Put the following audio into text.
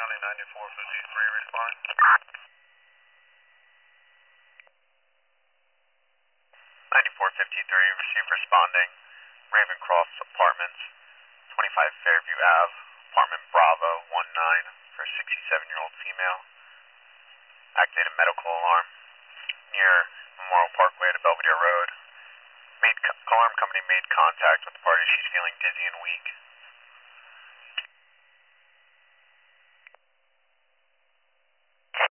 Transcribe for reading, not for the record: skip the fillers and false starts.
County 9453 respond. 9453, receive responding. Ravencroft Apartments, 25 Fairview Ave, apartment Bravo 19 for a 67-year-old female. Activated medical alarm near Memorial Parkway to Belvedere Road. Alarm company made contact with the party. She's feeling dizzy and weak.